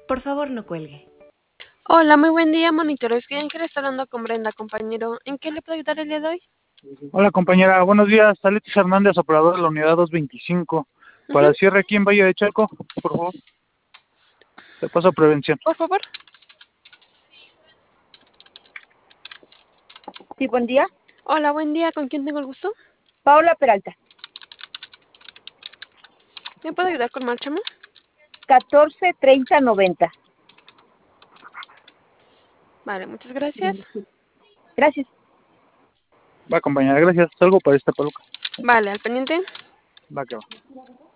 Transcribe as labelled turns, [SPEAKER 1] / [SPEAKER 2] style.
[SPEAKER 1] Por favor, no cuelgue.
[SPEAKER 2] Hola, muy buen día, monitores. Bien, que le está hablando con Brenda, compañero. ¿En qué le puedo ayudar el día de hoy?
[SPEAKER 3] Hola compañera, buenos días. Alex Hernández, operador de la unidad 225.
[SPEAKER 2] Ujú.
[SPEAKER 3] Para cierre aquí en Valle de Chalco, por favor. Te paso a prevención.
[SPEAKER 2] Por favor.
[SPEAKER 4] Sí, buen día.
[SPEAKER 2] Hola, buen día. ¿Con quién tengo el gusto?
[SPEAKER 4] Paola Peralta,
[SPEAKER 2] ¿Me puede ayudar con Marchamo?
[SPEAKER 4] 143090.
[SPEAKER 2] Vale, muchas gracias.
[SPEAKER 4] Gracias.
[SPEAKER 3] Va compañera, gracias. Algo para esta peluca.
[SPEAKER 2] Vale, al pendiente.
[SPEAKER 3] Va que va.